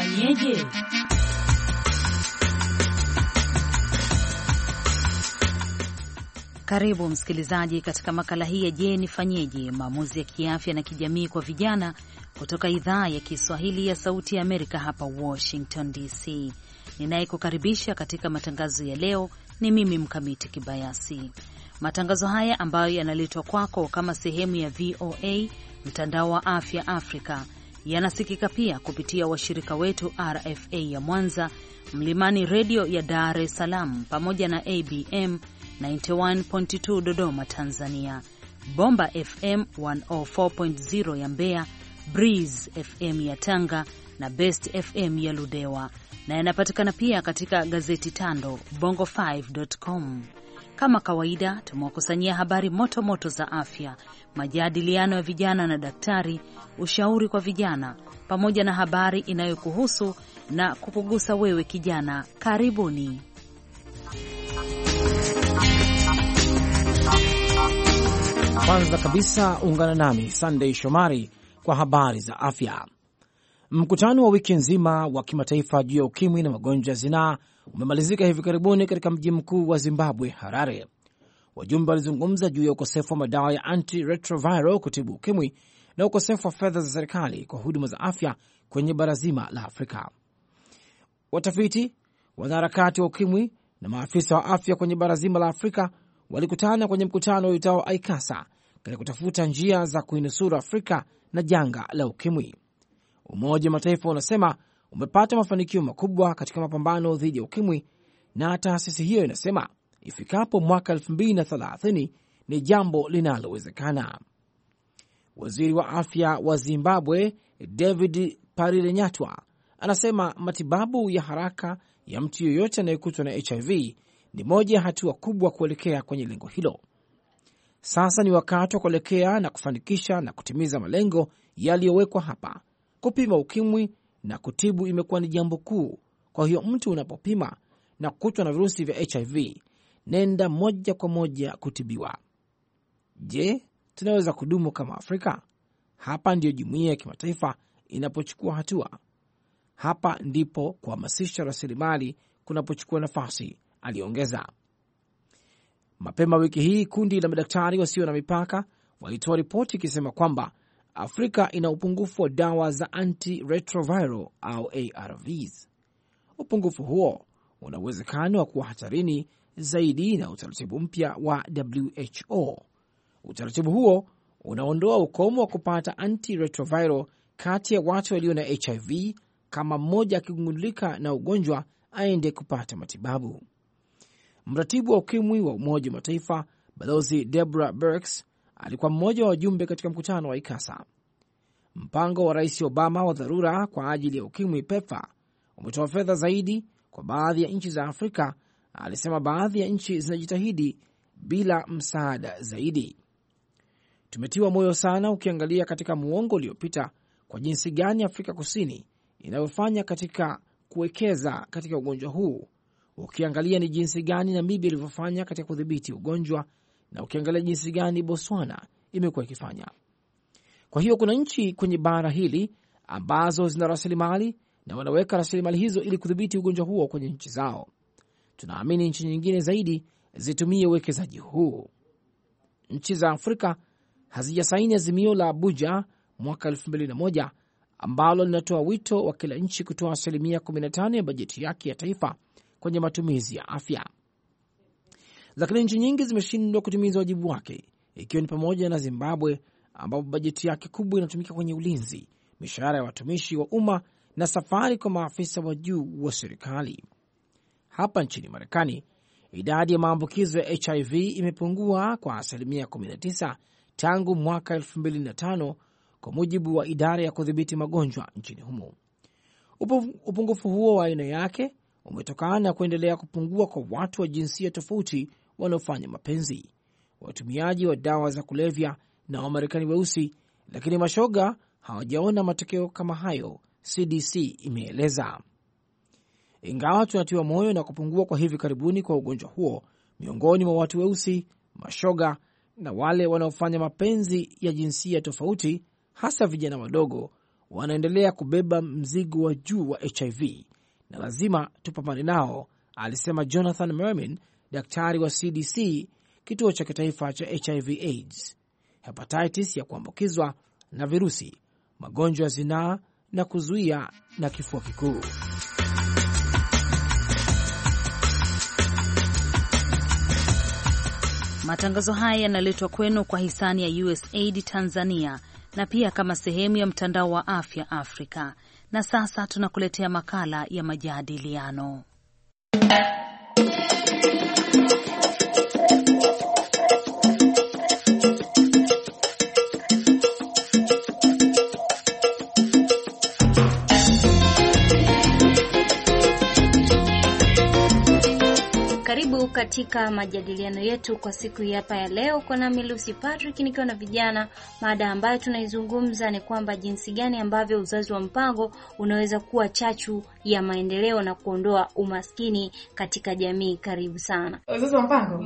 nifanyeje? Karibu msikilizaji katika makala hii ya Je nifanyeje, maamuzi ya kiafya na kijamii kwa vijana kutoka idhaa ya Kiswahili ya Sauti ya Amerika hapa Washington DC. Ninayekukaribisha katika matangazo ya leo ni mimi Mkamiti Kibayasi. Matangazo haya ambayo yanaletwa kwako kama sehemu ya VOA mtandao wa afya Afrika yanasikika pia kupitia washirika wetu RFA ya Mwanza, Mlimani Radio ya Dar es Salaam, pamoja na ABM 91.2 Dodoma Tanzania, Bomba FM 104.0 ya Mbeya, Breeze FM ya Tanga na Best FM ya Ludewa, na yanapatikana pia katika gazeti Tando Bongo5.com. Kama kawaida, tumewakusanyia habari moto moto za afya, majadiliano ya vijana na daktari, ushauri kwa vijana, pamoja na habari inayokuhusu na kukugusa wewe kijana. Karibuni. Kwanza kabisa ungana nami Sunday Shomari kwa habari za afya. Mkutano wa wiki nzima wa kimataifa juu ya ukimwi na magonjwa ya zinaa umemalizika hivi karibuni katika mji mkuu wa Zimbabwe, Harare. Wajumbe walizungumza juu ya ukosefu wa madawa ya antiretroviral kutibu ukimwi na ukosefu wa fedha za serikali kwa huduma za afya kwenye bara zima la Afrika. Watafiti, wanaharakati wa ukimwi na maafisa wa afya kwenye bara zima la Afrika walikutana kwenye mkutano uitao ICASA katika kutafuta njia za kuinusuru Afrika na janga la ukimwi. Umoja wa Mataifa unasema umepata mafanikio makubwa katika mapambano dhidi ya ukimwi, na taasisi hiyo inasema ifikapo mwaka 2030 ni jambo linalowezekana. Waziri wa afya wa Zimbabwe David Parirenyatwa anasema matibabu ya haraka ya mtu yoyote anayekutwa na HIV ni moja ya hatua kubwa kuelekea kwenye lengo hilo. Sasa ni wakati wa kuelekea na kufanikisha na kutimiza malengo yaliyowekwa hapa. Kupima ukimwi na kutibu imekuwa ni jambo kuu. Kwa hiyo mtu unapopima na kukutwa na virusi vya HIV, nenda moja kwa moja kutibiwa. Je, tunaweza kudumu kama Afrika? Hapa ndiyo jumuiya ya kimataifa inapochukua hatua. Hapa ndipo kuhamasisha rasilimali kunapochukua nafasi, aliongeza. Mapema wiki hii kundi la madaktari wasio na mipaka walitoa ripoti ikisema kwamba Afrika ina upungufu wa dawa za antiretroviral au ARVs. Upungufu huo una uwezekano wa kuwa hatarini zaidi na utaratibu mpya wa WHO. Utaratibu huo unaondoa ukomo wa kupata antiretroviral kati ya watu walio na HIV kama mmoja akigundulika na ugonjwa aende kupata matibabu. Mratibu wa ukimwi wa Umoja wa Mataifa Balozi Deborah Birx alikuwa mmoja wa wajumbe katika mkutano wa ICASA. Mpango wa Rais Obama wa dharura kwa ajili ya ukimwi PEPFAR umetoa fedha zaidi kwa baadhi ya nchi za Afrika. Alisema baadhi ya nchi zinajitahidi bila msaada zaidi. Tumetiwa moyo sana ukiangalia katika muongo uliopita kwa jinsi gani Afrika Kusini inayofanya katika kuwekeza katika ugonjwa huu. Ukiangalia ni jinsi gani Namibia ilivyofanya katika kudhibiti ugonjwa, na ukiangalia jinsi gani Botswana imekuwa ikifanya. Kwa hiyo kuna nchi kwenye bara hili ambazo zina rasilimali na wanaweka rasilimali hizo ili kudhibiti ugonjwa huo kwenye nchi zao. Tunaamini nchi nyingine zaidi zitumie uwekezaji huu. Nchi za Afrika hazijasaini azimio la Abuja mwaka 2001 ambalo linatoa wito wa kila nchi kutoa 15% ya bajeti yake ya taifa kwenye matumizi ya afya. Lakini nchi nyingi zimeshindwa kutimiza wajibu wake, ikiwa ni pamoja na Zimbabwe ambapo bajeti yake kubwa inatumika kwenye ulinzi, mishahara ya watumishi wa umma na safari kwa maafisa wa juu wa serikali. Hapa nchini Marekani, idadi ya maambukizo ya HIV imepungua kwa 19% tangu mwaka 2005 kwa mujibu wa idara ya kudhibiti magonjwa nchini humo. Upungufu huo wa aina yake umetokana na kuendelea kupungua kwa watu wa jinsia tofauti wanaofanya mapenzi, watumiaji wa dawa za kulevya na Wamarekani weusi, lakini mashoga hawajaona matokeo kama hayo, CDC imeeleza. Ingawa tunatiwa moyo na kupungua kwa hivi karibuni kwa ugonjwa huo miongoni mwa watu weusi, mashoga na wale wanaofanya mapenzi ya jinsia tofauti, hasa vijana wadogo, wanaendelea kubeba mzigo wa juu wa HIV na lazima tupambane nao, alisema Jonathan Mermin, daktari wa CDC, kituo cha kitaifa cha HIV AIDS. Hepatitis ya kuambukizwa na virusi, magonjwa ya zinaa na kuzuia na kifua kikuu. Matangazo haya yanaletwa kwenu kwa hisani ya USAID Tanzania na pia kama sehemu ya mtandao wa afya Afrika. Na sasa tunakuletea makala ya majadiliano. Karibu katika majadiliano yetu kwa siku hii hapa ya leo. Kwa nami Lucy Patrick nikiwa na vijana. Mada ambayo tunaizungumza ni kwamba jinsi gani ambavyo uzazi wa mpango unaweza kuwa chachu ya maendeleo na kuondoa umaskini katika jamii. Karibu sana. Uzazi wa mpango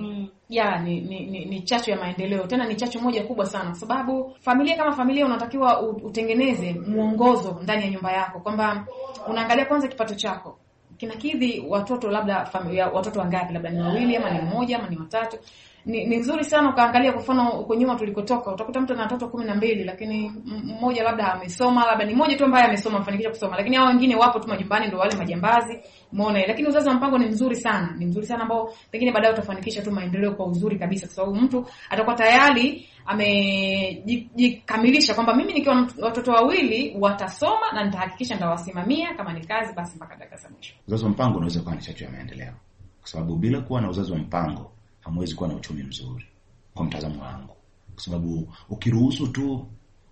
ni chachu ya maendeleo, tena ni chachu moja kubwa sana, kwa sababu familia kama familia unatakiwa utengeneze muongozo ndani ya nyumba yako, kwamba unaangalia kwanza kipato chako kinakidhi watoto, labda familia watoto wangapi, labda ni wawili ama ni mmoja ama ni watatu. Ni nzuri sana ukaangalia kwa mfano huko nyuma tulikotoka, utakuta mtu ana watoto 12 lakini mmoja labda amesoma, labda ni mmoja tu ambaye amesoma amefanikisha kusoma, lakini hao wengine wapo tu majumbani, ndio wale majambazi, umeona. Lakini uzazi wa mpango ni mzuri sana, ambao pengine baadaye utafanikisha tu maendeleo kwa uzuri kabisa, kwa sababu mtu atakuwa tayari amejikamilisha kwamba mimi nikiwa watoto wawili watasoma na nitahakikisha nitawasimamia, kama ni kazi basi mpaka dakika za mwisho. Uzazi wa mpango unaweza kuwa ni chachu ya maendeleo, kwa sababu bila kuwa na uzazi wa mpango hamwezi kuwa na uchumi mzuri, kwa mtazamo wangu. Kwa sababu ukiruhusu tu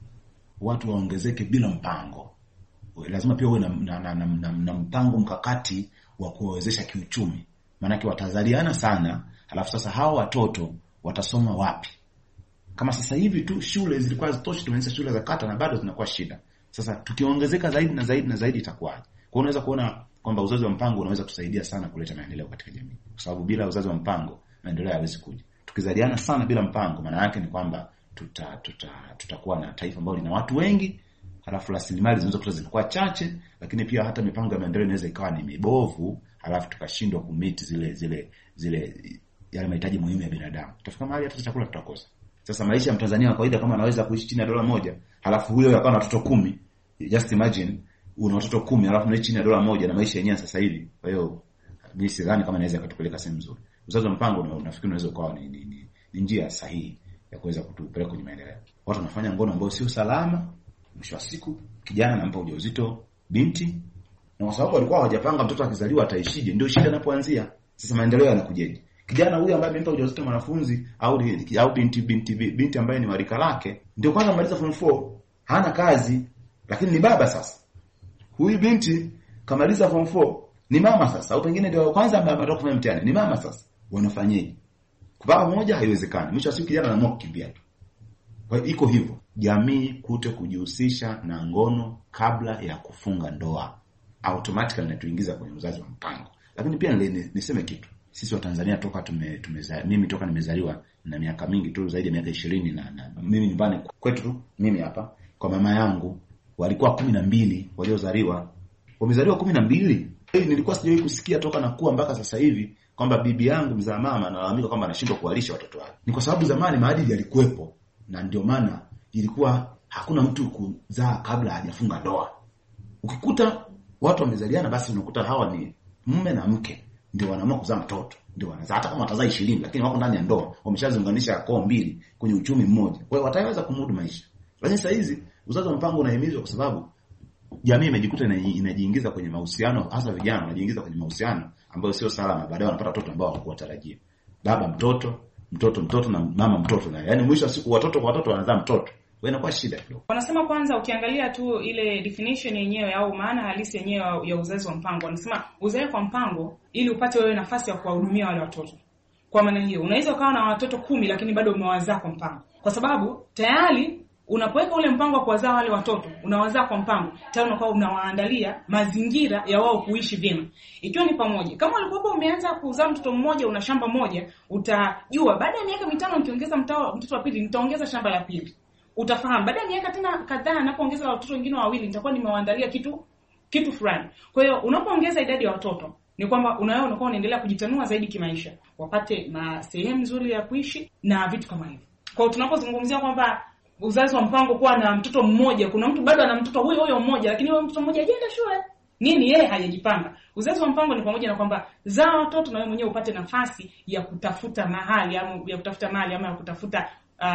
watu waongezeke bila mpango, lazima pia uwe na mpango mkakati wa kuwawezesha kiuchumi. Maana watazaliana sana, halafu sasa hao watoto watasoma wapi? Kama sasa hivi tu shule zilikuwa zitoshi, tumeanza shule za kata na bado zinakuwa shida. Sasa tukiongezeka zaidi na zaidi na zaidi itakuwaje? Kwa unaweza kuona kwamba uzazi wa mpango unaweza kusaidia sana kuleta maendeleo katika jamii. Kwa sababu bila uzazi wa mpango maendeleo hayawezi kuja. Tukizaliana sana bila mpango, maana yake ni kwamba tutakuwa na taifa ambalo lina watu wengi, halafu rasilimali zinaweza kuwa zinakuwa chache, lakini pia hata mipango ya maendeleo inaweza ikawa ni mibovu, halafu tukashindwa kumiti zile yale mahitaji muhimu ya binadamu. Tutafika mahali hata chakula tutakosa. Sasa maisha ya Mtanzania wa kawaida kama anaweza kuishi chini ya $1, halafu huyo yakawa na watoto 10, just imagine una watoto 10 halafu unaishi chini ya $1 na maisha yenyewe sasa hivi. Kwa hiyo mimi sidhani kama inaweza kutupeleka sehemu nzuri. Uzazi wa mpango nafikiri unaweza kuwa ni njia sahihi ya kuweza kutupeleka kwenye maendeleo. Watu wanafanya ngono ambayo sio salama, mwisho wa siku kijana anampa ujauzito binti, na kwa sababu walikuwa hawajapanga mtoto akizaliwa ataishije, ndio shida inapoanzia. Sasa maendeleo yanakujeje? Kijana huyu ambaye amempa ujauzito mwanafunzi au binti ambaye ni warika lake, ndio kwanza maliza form 4, hana kazi, lakini ni baba sasa. Huyu binti kamaliza form 4, ni mama sasa, au pengine ndio kwanza ametoka kufanya mtihani, ni mama sasa. Wanafanyaje? Kubaba moja haiwezekani. Mwisho wa siku kijana anaamua kukimbia tu. Kwa hiyo iko hivyo. Jamii kujihusisha na ngono kabla ya kufunga ndoa automatically inatuingiza kwenye uzazi wa mpango. Lakini pia niseme kitu. Sisi wa Tanzania toka mimi toka nimezaliwa na miaka mingi tu, zaidi ya miaka 20 na mimi nyumbani kwetu, mimi hapa kwa mama yangu walikuwa 12 waliozaliwa. Wamezaliwa 12. Nilikuwa sijawahi kusikia toka nakuwa mpaka sasa hivi kwamba bibi yangu mzaa mama analalamika kwamba anashindwa kuwalisha watoto wake. Ni kwa sababu zamani maadili yalikuwepo, na ndio maana ilikuwa hakuna mtu kuzaa kabla hajafunga ndoa. Ukikuta watu wamezaliana, basi unakuta hawa ni mume na mke ndio wanaamua kuzaa mtoto, ndio wanazaa, hata kama watazaa 20 lakini wako ndani ya ndoa, wameshaziunganisha koo mbili kwenye uchumi mmoja, kwa hiyo wataweza kumudu maisha. Lakini sasa hizi uzazi wa mpango unahimizwa kwa sababu jamii imejikuta inajiingiza kwenye mahusiano, hasa vijana wanajiingiza kwenye mahusiano ambayo sio salama, baadaye wanapata watoto ambao hawakuwatarajia. Baba mtoto na mama mtoto, na yani mwisho wa siku watoto wanazaa mtoto. Wewe inakuwa shida kidogo. Wanasema kwanza ukiangalia tu ile definition yenyewe au maana halisi yenyewe ya uzazi wa mpango, wanasema uzae kwa mpango ili upate wewe nafasi ya kuwahudumia wale watoto. Kwa maana hiyo unaweza ukawa na watoto 10 lakini bado umewazaa kwa mpango. Kwa sababu tayari unapoweka ule mpango wa kuwazaa wale watoto, unawazaa kwa mpango, tayari unakuwa unawaandalia mazingira ya wao kuishi vyema. Ikiwa ni pamoja, kama ulikuwa umeanza kuzaa mtoto mmoja, una shamba moja, utajua baada ya miaka 5 nikiongeza mtoto wa pili, nitaongeza shamba la pili. utafahamu baada ya miaka tena kadhaa anapoongeza watoto wengine wawili nitakuwa nimewaandalia kitu fulani. Kwa hiyo unapoongeza idadi ya watoto ni kwamba unakuwa unaendelea kujitanua zaidi kimaisha, wapate sehemu nzuri ya kuishi na vitu kama hivyo. Kwa hiyo tunapozungumzia kwamba uzazi wa mpango kuwa na mtoto mmoja, kuna mtu bado ana mtoto huyo mmoja, lakini huyo mtoto mmoja hajaenda shule. Nini yeye hajajipanga. Uzazi wa mpango ni pamoja na kwamba zaa watoto na wewe mwenyewe upate nafasi ya kutafuta mahali ama ya kutafuta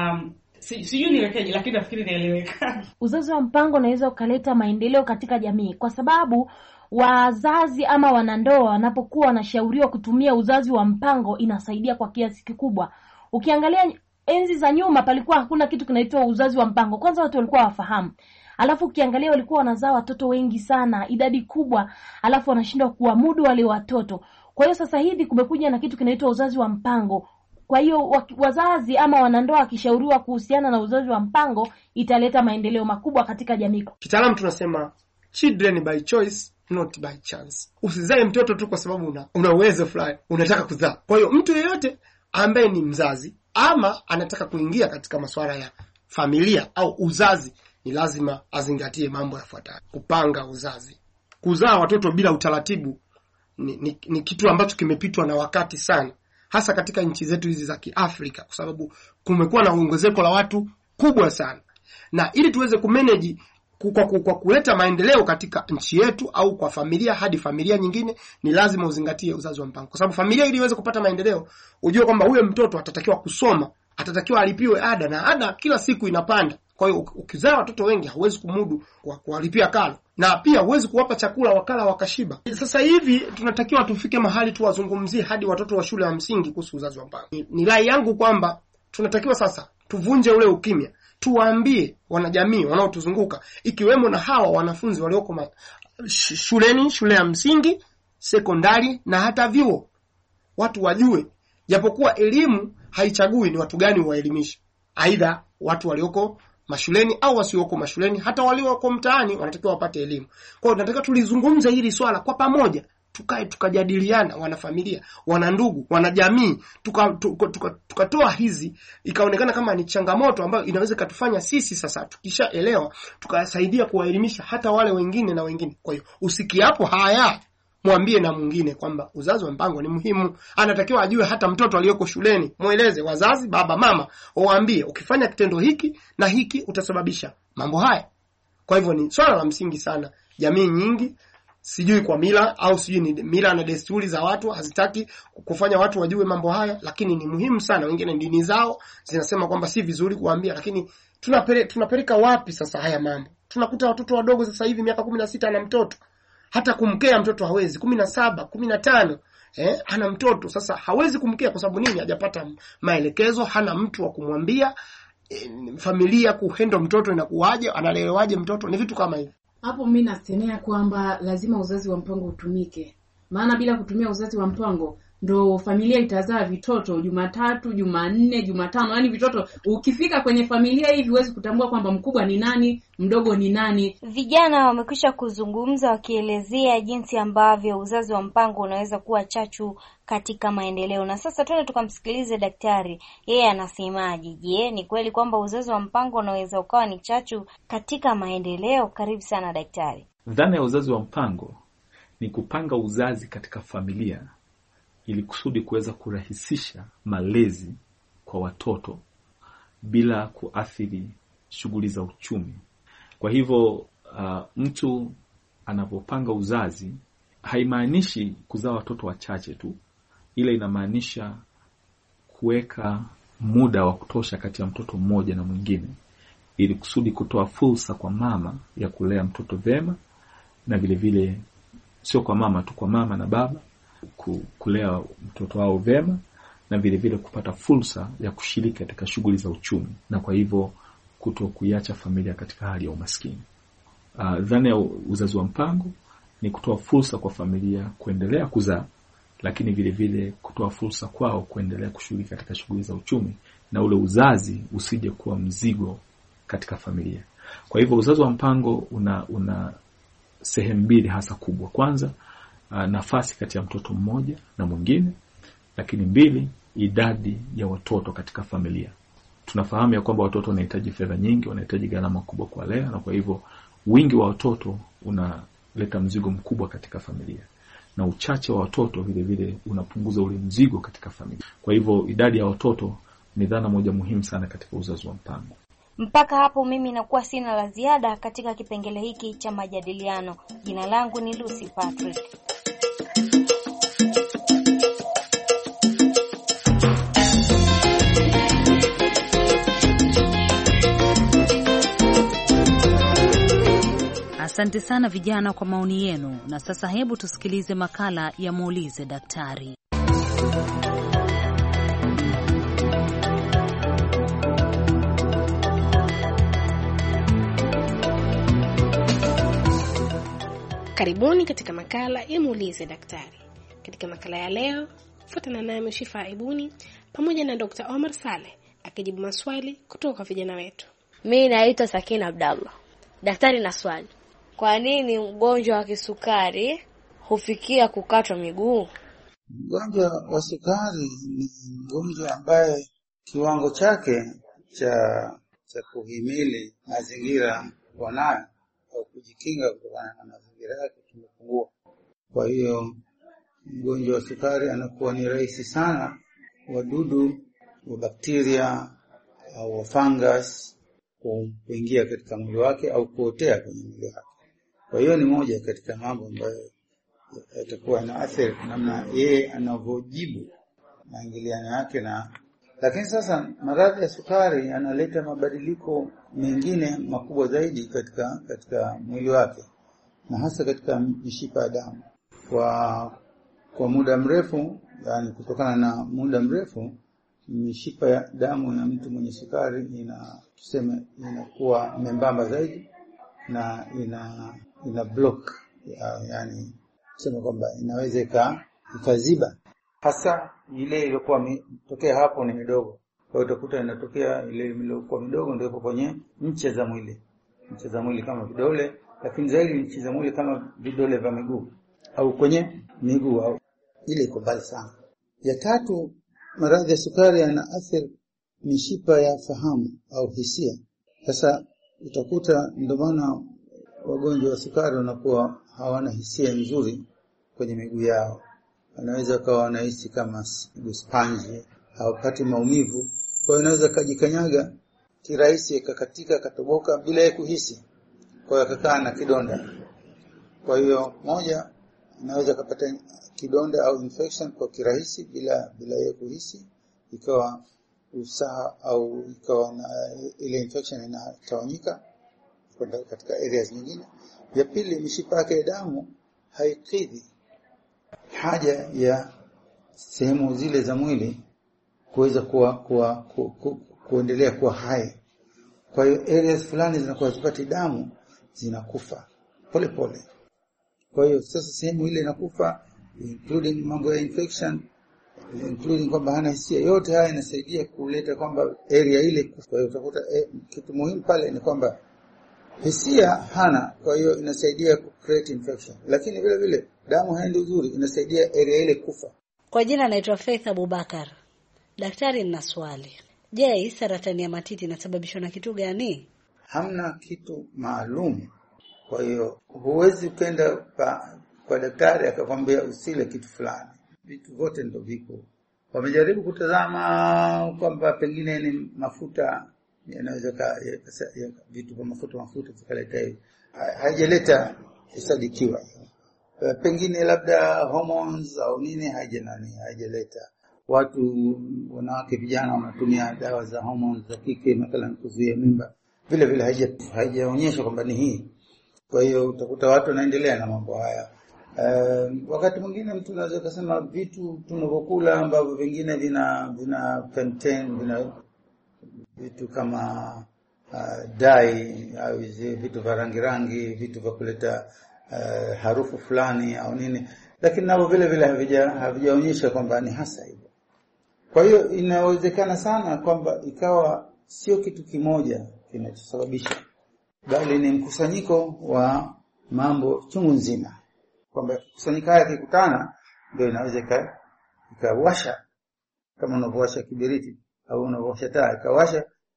sijui niwekeje, lakini nafikiri naeleweka. Uzazi wa mpango unaweza ukaleta maendeleo katika jamii kwa sababu wazazi ama wanandoa wanapokuwa wanashauriwa kutumia uzazi wa mpango inasaidia kwa kiasi kikubwa. Ukiangalia enzi za nyuma palikuwa hakuna kitu kinaitwa uzazi wa mpango. Kwanza watu walikuwa wafahamu. Alafu ukiangalia walikuwa wanazaa watoto wengi sana, idadi kubwa, alafu wanashindwa kuamudu wale watoto. Kwa hiyo sasa hivi kumekuja na kitu kinaitwa uzazi wa mpango. Kwa hiyo wazazi ama wanandoa wakishauriwa kuhusiana na uzazi wa mpango italeta maendeleo makubwa katika jamii. Kitaalamu tunasema children by choice not by chance. Usizae mtoto tu kwa sababu una uwezo fulani, unataka kuzaa. Kwa hiyo mtu yeyote ambaye ni mzazi ama anataka kuingia katika masuala ya familia au uzazi ni lazima azingatie mambo yafuatayo. Kupanga uzazi. Kuzaa watoto bila utaratibu ni kitu ambacho kimepitwa na wakati sana, hasa katika nchi zetu hizi za Kiafrika, kwa sababu kumekuwa na ongezeko la watu kubwa sana. Na ili tuweze kumanage kwa kuleta maendeleo katika nchi yetu au kwa familia hadi familia nyingine, ni lazima uzingatie uzazi wa mpango. Kwa sababu familia ili iweze kupata maendeleo, ujue kwamba huyo mtoto atatakiwa kusoma, atatakiwa alipiwe ada, na ada kila siku inapanda. Kwa hiyo ukizaa watoto wengi hauwezi kumudu kwa kuwalipia karo, na pia huwezi kuwapa chakula wakala wakashiba. Sasa hivi tunatakiwa tufike mahali tuwazungumzie hadi watoto wa shule ya msingi kuhusu uzazi wa mpango. Ni rai yangu kwamba tunatakiwa sasa tuvunje ule ukimya, tuwaambie wanajamii wanaotuzunguka, ikiwemo na hawa wanafunzi walioko shule ya msingi, sekondari na hata vyuo. Watu wajue japokuwa elimu haichagui ni watu gani waelimisha, aidha watu walioko mashuleni au wasioko mashuleni, hata walioko mtaani wanatakiwa wapate elimu. Kwa hiyo tunataka tulizungumze hili swala kwa pamoja, tukae tukajadiliana, wanafamilia, wanandugu, wanajamii, tukatoa hizi, ikaonekana kama ni changamoto ambayo inaweza katufanya sisi sasa tukishaelewa tukasaidia kuwaelimisha hata wale wengine na wengine. Kwa hiyo usikiapo haya mwambie na mwingine kwamba uzazi wa mpango ni muhimu. Anatakiwa ajue hata mtoto aliyoko shuleni, mueleze wazazi, baba, mama, waambie ukifanya kitendo hiki na hiki utasababisha mambo haya. Kwa hivyo ni swala la msingi sana. Jamii nyingi, sijui kwa mila au sijui ni mila na desturi za watu, hazitaki kufanya watu wajue mambo haya, lakini ni muhimu sana. Wengine dini zao zinasema kwamba si vizuri kuambia, lakini tunapeleka wapi sasa haya mambo? Tunakuta watoto wadogo sasa hivi miaka 16 ana mtoto. Hata kumkea mtoto hawezi, 17, 15, ana mtoto. Sasa hawezi kumkea kwa sababu nini? Hajapata maelekezo, hana mtu wa kumwambia familia kuhendo mtoto inakuaje, analelewaje mtoto, ni vitu kama hivi. Hapo mimi nasemea kwamba lazima uzazi wa mpango utumike. Maana bila kutumia uzazi wa mpango ndo familia itazaa vitoto Jumatatu, Jumanne, Jumatano. Yaani vitoto ukifika kwenye familia hivi huwezi kutambua kwamba mkubwa ni nani, mdogo ni nani. Vijana wamekwisha kuzungumza wakielezea jinsi ambavyo uzazi wa mpango unaweza kuwa chachu katika maendeleo. Na sasa tuende tukamsikilize daktari. Yeye anasemaje? Je, ni kweli kwamba uzazi wa mpango unaweza ukawa ni chachu katika maendeleo? Karibu sana daktari. Dhana ya uzazi wa mpango ni kupanga uzazi katika familia ili kusudi kuweza kurahisisha malezi kwa watoto bila kuathiri shughuli za uchumi. Kwa hivyo mtu anapopanga uzazi haimaanishi kuzaa watoto wachache tu, ila inamaanisha kuweka muda wa kutosha kati ya mtoto mmoja na mwingine ili kusudi kutoa fursa kwa mama ya kulea mtoto vema, na vile vile sio kwa mama tu, kwa mama na baba kulea mtoto wao vema, na vile vile kupata fursa ya kushiriki katika shughuli za uchumi, na kwa hivyo kutokuiacha familia katika hali ya umaskini. Dhana ya uzazi wa mpango ni kutoa fursa kwa familia kuendelea kuzaa, lakini vile vile kutoa fursa kwao kuendelea kushiriki katika shughuli za uchumi, na ule uzazi usije kuwa mzigo katika familia. Kwa hivyo uzazi wa mpango una sehemu mbili hasa kubwa. Kwanza, nafasi kati ya mtoto mmoja na mwingine, lakini mbili, idadi ya watoto katika familia. tunafahamu ya kwamba watoto wanahitaji fedha nyingi, wanahitaji gharama kubwa kuwalea, na kwa hivyo wingi wa watoto unaleta mzigo mkubwa katika familia, na uchache wa watoto vile vile unapunguza ule mzigo katika familia. Kwa hivyo idadi ya watoto ni dhana moja muhimu sana katika uzazi wa mpango. Mpaka hapo mimi nakuwa sina la ziada katika kipengele hiki cha majadiliano. Jina langu ni Lucy Patrick. Asante sana vijana kwa maoni yenu, na sasa hebu tusikilize makala ya Muulize Daktari. Karibuni katika makala ya Muulize Daktari. Katika makala ya leo, fuatana nami Shifa Aibuni pamoja na Dr. Omar Saleh akijibu maswali kutoka kwa vijana wetu. Mimi naitwa Sakina Abdallah. Daktari, na swali. Kwa nini mgonjwa wa kisukari hufikia kukatwa miguu? Mgonjwa wa sukari ni mgonjwa ambaye kiwango chake cha kuhimili mazingira wanayo au kujikinga kutokana na mazingira yake kimepungua. Kwa hiyo mgonjwa wa sukari anakuwa ni rahisi sana wadudu wa bakteria au wa fungus kuingia katika mwili wake au kuotea kwenye mwili wake. Kwa hiyo ni moja katika mambo ambayo yatakuwa na athari namna yeye anavyojibu maingiliano yake lakini sasa maradhi ya sukari yanaleta mabadiliko mengine makubwa zaidi katika mwili wake, na hasa katika mishipa ya damu. Kwa muda mrefu, yani kutokana na muda mrefu, mishipa ya damu ya mtu mwenye sukari inakuwa membamba zaidi na ina block, yani kusema kwamba inaweza ikaziba, hasa ile iliyokuwa tokea hapo ni midogo. Kwa hiyo utakuta inatokea ile iliyokuwa midogo ndio kwenye ncha za mwili kama vidole, lakini zaidi ncha za mwili kama vidole vya miguu au kwenye miguu, au ile iko mbali sana. Ya tatu, maradhi ya sukari yanaathiri mishipa ya fahamu au hisia. Sasa utakuta ndio maana wagonjwa wa sukari wanakuwa hawana hisia nzuri kwenye miguu yao. Anaweza kawa anahisi kama sponge, hawapati maumivu. Kwa hiyo anaweza kajikanyaga kirahisi akakatika katoboka bila yeye kuhisi. Kwa hiyo akakaa na kidonda. Kwa hiyo moja, anaweza kupata kidonda au infection kwa kirahisi bila yeye kuhisi, ikawa usaha au ikawa ile infection inatawanyika kwenda katika areas nyingine. Ya pili, mishipa yake ya damu haikidhi haja ya sehemu zile za mwili kuweza kuendelea kuwa hai. Kwa hiyo areas fulani zinakuwa zipati damu, zinakufa pole pole. Kwa hiyo sasa sehemu ile inakufa, including mambo ya infection, including kwamba hana hisia. Yote haya inasaidia kuleta kwamba area ile kufa. Kwa hiyo utakuta kitu muhimu pale ni kwamba hisia hana, kwa hiyo inasaidia create infection. Lakini vile vile damu haendi uzuri, inasaidia area ile kufa. Kwa jina naitwa Faith Abubakar. Daktari, nina swali. Je, saratani ya matiti inasababishwa na kitu gani? Hamna kitu maalum. Kwa hiyo huwezi kwenda kwa daktari akakwambia usile kitu fulani. Vitu vyote ndio viko. Wamejaribu kutazama kwamba pengine ni mafuta yanaweza vitu kwa mafuta zikaleta hivi. Haijaleta isadikiwa. Pengine labda hormones au nini haijaleta. Watu wanawake vijana wanatumia dawa za hormones za kike mathalan kuzuia mimba. Vile vile haijaonyesha kwamba ni hii. Kwa hiyo utakuta watu wanaendelea na mambo haya. Wakati mwingine mtu anaweza kusema vitu tunavyokula ambavyo vingine vina contain vitu kama dye au vitu vya rangi, vitu vya kuleta harufu fulani au nini, lakini nao vile vile havijaonyesha kwamba ni hasa hivyo. Kwa hiyo inawezekana sana kwamba ikawa sio kitu kimoja kinachosababisha, bali ni mkusanyiko wa mambo chungu nzima, kwamba kusanyika haya kikutana ndio inaweza ikawasha, kama unavyowasha kibiriti au unavyowasha taa ikawasha,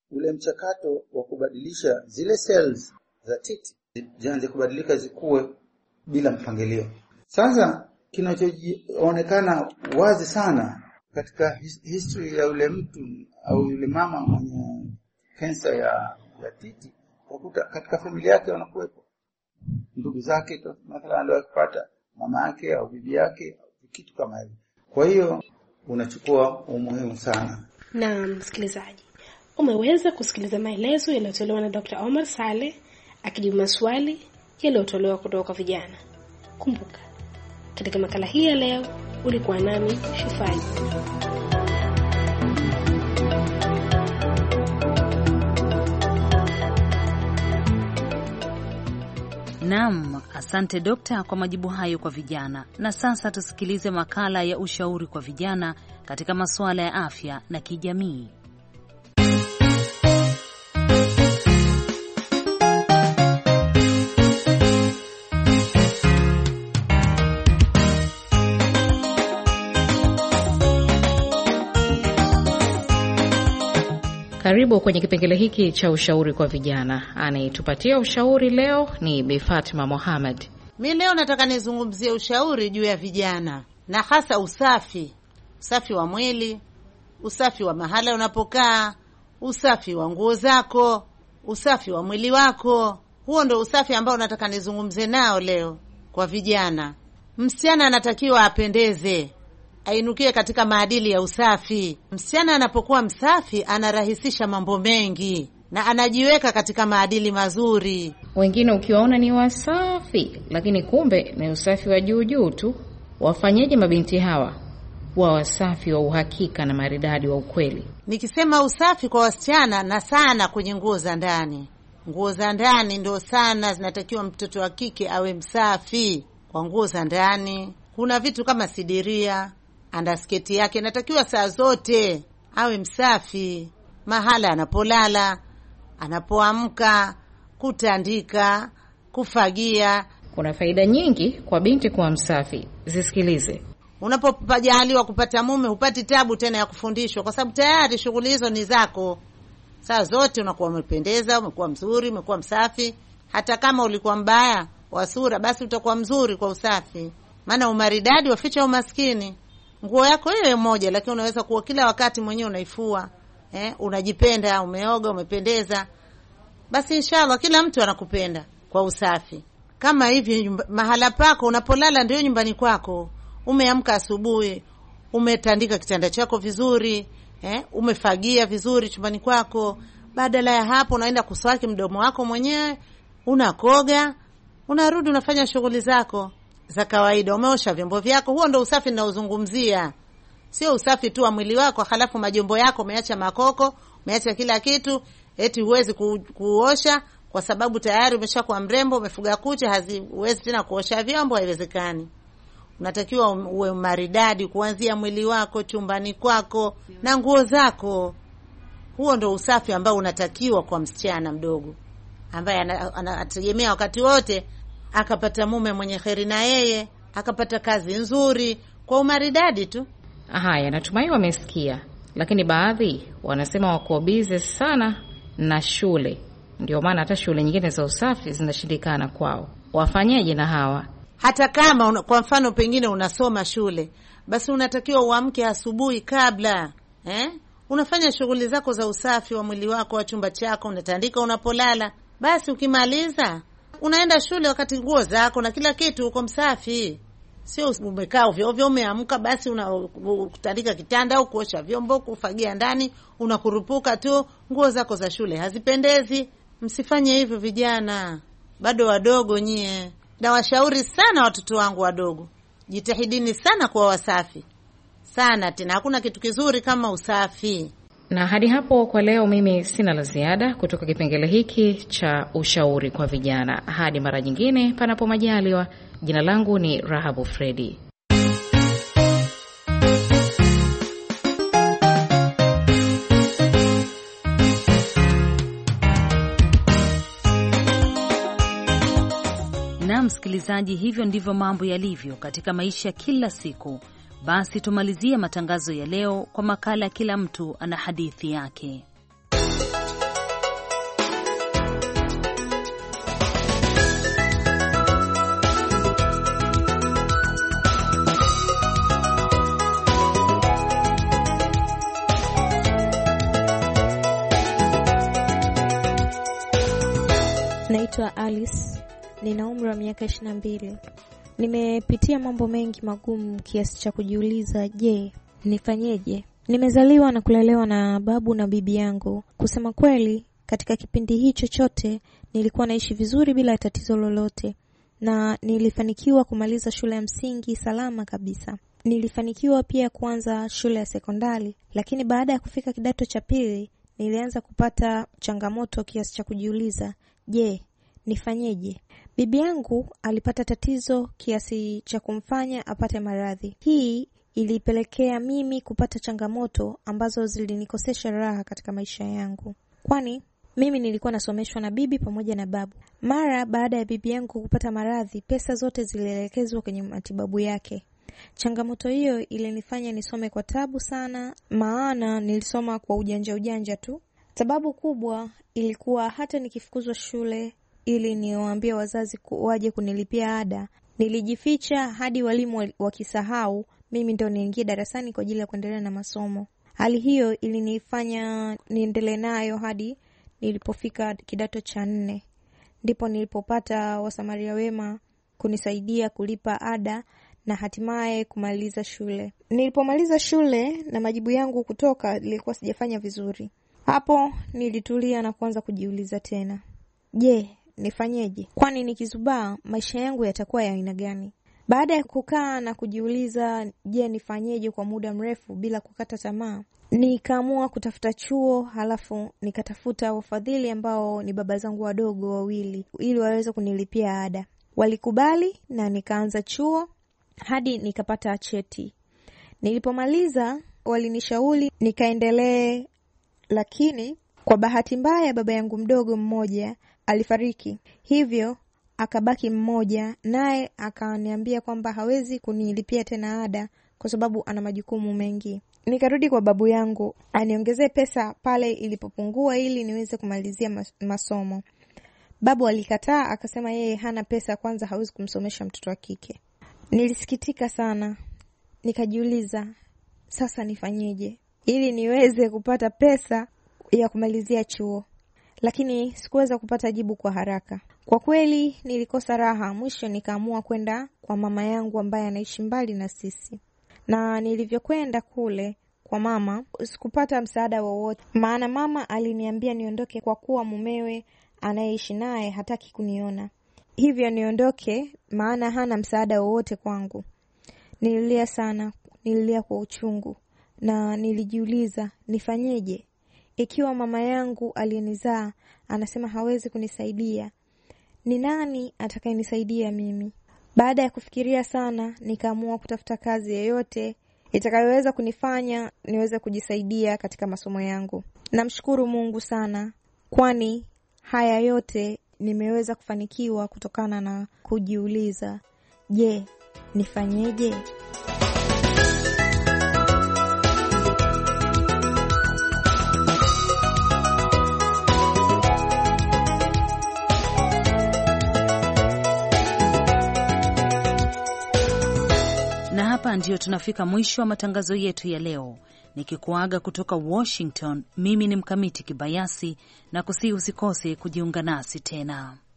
ule mchakato wa kubadilisha zile cells za titi zianze kubadilika zikuwe bila mpangilio. Sasa kinachoonekana wazi sana katika history ya yule mtu au yule mama mwenye kansa ya titi, ukuta katika familia yake wanakuwepo ndugu zake, mathalan ndio akipata mama yake au bibi yake, kitu kama hivyo. Kwa hiyo unachukua umuhimu sana. Na msikilizaji, umeweza kusikiliza maelezo yaliyotolewa na Dr. Omar Saleh akijibu maswali yaliyotolewa kutoka kwa vijana. Kumbuka, katika makala hii ya leo ulikuwa nami Shifai. Naam, asante dokta kwa majibu hayo kwa vijana. Na sasa tusikilize makala ya ushauri kwa vijana katika masuala ya afya na kijamii. Karibu kwenye kipengele hiki cha ushauri kwa vijana. Anayetupatia ushauri leo ni Bi Fatima Mohamed. Mimi leo nataka nizungumzie ushauri juu ya vijana, na hasa usafi wa mwili, usafi wa mahala unapokaa, usafi wa nguo zako, usafi wa mwili wako. Huo ndio usafi ambao nataka nizungumze nao leo kwa vijana. Msichana anatakiwa apendeze, ainukie katika maadili ya usafi. Msichana anapokuwa msafi anarahisisha mambo mengi na anajiweka katika maadili mazuri. Wengine ukiwaona ni wasafi, lakini kumbe ni usafi wa juu juu tu. Wafanyeje mabinti hawa wa wasafi wa uhakika na maridadi wa ukweli? Nikisema usafi kwa wasichana, na sana kwenye nguo za ndani. Nguo za ndani ndio sana zinatakiwa mtoto wa kike awe msafi kwa nguo za ndani. Kuna vitu kama sidiria, underskirt yake natakiwa saa zote awe msafi. Mahala anapolala, anapoamka, kutandika, kufagia. Kuna faida nyingi kwa binti kuwa msafi. Zisikilize. Unapopajaliwa kupata mume, hupati tabu tena ya kufundishwa, kwa sababu tayari shughuli hizo ni zako. Saa zote unakuwa umependeza, umekuwa mzuri, umekuwa msafi. Hata kama ulikuwa mbaya wa sura, basi utakuwa mzuri kwa usafi. Maana umaridadi waficha umaskini. Nguo yako hiyo moja, lakini unaweza kuwa kila wakati mwenyewe unaifua. Unajipenda, umeoga, umependeza. Basi inshallah kila mtu anakupenda kwa usafi. Kama hivi mahala pako unapolala ndio nyumbani kwako. Umeamka asubuhi, umetandika kitanda chako vizuri, umefagia vizuri chumbani kwako. Badala ya hapo unaenda kuswaki mdomo wako mwenyewe, unakoga, unarudi unafanya shughuli zako za kawaida, umeosha vyombo vyako. Huo ndio usafi ninaozungumzia. Sio usafi tu wa mwili wako halafu majombo yako umeacha makoko, umeacha kila kitu, eti huwezi kuosha kwa sababu tayari umeshakuwa mrembo, umefuga kucha, huwezi tena kuosha vyombo. Haiwezekani. Unatakiwa uwe maridadi kuanzia mwili wako, chumbani kwako na nguo zako. Huo ndio usafi ambao unatakiwa kwa msichana mdogo ambaye anategemea wakati wote akapata mume mwenye kheri na yeye akapata kazi nzuri kwa umaridadi tu. Haya, natumai wamesikia. Lakini baadhi wanasema wako busy sana na shule, ndio maana hata shule nyingine za usafi zinashindikana kwao. Wafanyaje na hawa? Hata kama kwa mfano pengine unasoma shule, basi unatakiwa uamke asubuhi kabla, unafanya shughuli zako za usafi wa mwili wako, wa chumba chako, unatandika unapolala. Basi ukimaliza unaenda shule wakati nguo zako na kila kitu uko msafi. Sio umekaa ovyo ovyo, umeamka basi unatandika kitanda au kuosha vyombo, kufagia ndani, unakurupuka tu, nguo zako za shule hazipendezi. Msifanye hivyo vijana, bado wadogo nyie. Na washauri sana watoto wangu wadogo, jitahidini sana kwa wasafi sana, tena hakuna kitu kizuri kama usafi. Na hadi hapo kwa leo mimi sina la ziada kutoka kipengele hiki cha ushauri kwa vijana. Hadi mara nyingine panapo majaliwa. Jina langu ni Rahabu Fredi. Na msikilizaji, hivyo ndivyo mambo yalivyo katika maisha kila siku. Basi tumalizie matangazo ya leo kwa makala Kila Mtu Ana Hadithi Yake. Naitwa Alice, nina umri wa miaka 22. Nimepitia mambo mengi magumu kiasi cha kujiuliza, je, nifanyeje? Nimezaliwa na kulelewa na babu na bibi yangu. Kusema kweli, katika kipindi hicho chote nilikuwa naishi vizuri bila tatizo lolote, na nilifanikiwa kumaliza shule ya msingi salama kabisa. Nilifanikiwa pia kuanza shule ya sekondari, lakini baada ya kufika kidato cha pili nilianza kupata changamoto kiasi cha kujiuliza, je, nifanyeje? Bibi yangu alipata tatizo kiasi cha kumfanya apate maradhi. Hii ilipelekea mimi kupata changamoto ambazo zilinikosesha raha katika maisha yangu. Kwani mimi nilikuwa nasomeshwa na bibi pamoja na babu. Mara baada ya bibi yangu kupata maradhi, pesa zote zilielekezwa kwenye matibabu yake. Changamoto hiyo ilinifanya nisome kwa tabu sana, maana nilisoma kwa ujanja tu. Sababu kubwa ilikuwa hata nikifukuzwa shule ili niwaambie wazazi waje kunilipia ada, nilijificha hadi walimu wakisahau mimi ndo niingie darasani kwa ajili ya kuendelea na masomo. Hali hiyo ilinifanya niendelee nayo hadi nilipofika kidato cha 4. Ndipo nilipopata wasamaria wema kunisaidia kulipa ada na hatimaye kumaliza shule. Nilipomaliza shule na majibu yangu kutoka, nilikuwa sijafanya vizuri. Hapo nilitulia na kuanza kujiuliza tena, je, nifanyeje? Kwani nikizubaa maisha yangu yatakuwa ya aina gani? Baada ya kukaa na kujiuliza je, nifanyeje kwa muda mrefu bila kukata tamaa, nikaamua kutafuta chuo, halafu nikatafuta wafadhili ambao ni baba zangu wadogo wawili ili waweze kunilipia ada. Walikubali na nikaanza chuo hadi nikapata cheti. Nilipomaliza walinishauri nikaendelee, lakini kwa bahati mbaya baba yangu mdogo mmoja alifariki. Hivyo akabaki mmoja, naye akaniambia kwamba hawezi kunilipia tena ada kwa sababu ana majukumu mengi. Nikarudi kwa babu yangu aniongezee pesa pale ilipopungua ili niweze kumalizia masomo. Babu alikataa, akasema yeye hana pesa, kwanza hawezi kumsomesha mtoto wa kike. Nilisikitika sana. Nikajiuliza, sasa nifanyeje ili niweze kupata pesa ya kumalizia chuo? Lakini sikuweza kupata jibu kwa haraka. Kwa kweli nilikosa raha. Mwisho nikaamua kwenda kwa mama yangu ambaye anaishi mbali na sisi. Na nilivyokwenda kule kwa mama, sikupata msaada wowote. Maana mama aliniambia niondoke kwa kuwa mumewe anayeishi naye hataki kuniona. Hivyo niondoke maana hana msaada wowote kwangu. Nililia sana, nililia kwa uchungu na nilijiuliza nifanyeje? Ikiwa mama yangu aliyenizaa anasema hawezi kunisaidia, ni nani atakayenisaidia mimi? Baada ya kufikiria sana, nikaamua kutafuta kazi yoyote itakayoweza kunifanya niweze kujisaidia katika masomo yangu. Namshukuru Mungu sana, kwani haya yote nimeweza kufanikiwa kutokana na kujiuliza, je, nifanyeje? Na hapa ndio tunafika mwisho wa matangazo yetu ya leo. Nikikuaga kutoka Washington, mimi ni Mkamiti Kibayasi na kusihi usikose kujiunga nasi tena.